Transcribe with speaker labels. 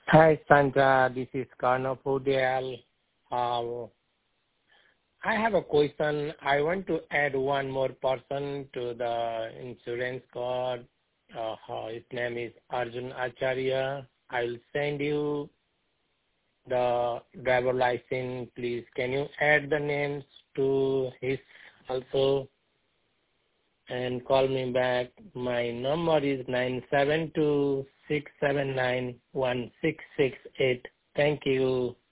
Speaker 1: Hi, Sandra. This is Karno Pudel. I have a question. I want to add one more person to the insurance card. His name is Arjun Acharya. I will send you the driver license. Please, can you add the names to his also and call me back? My number is 972-679-1668. Thank you.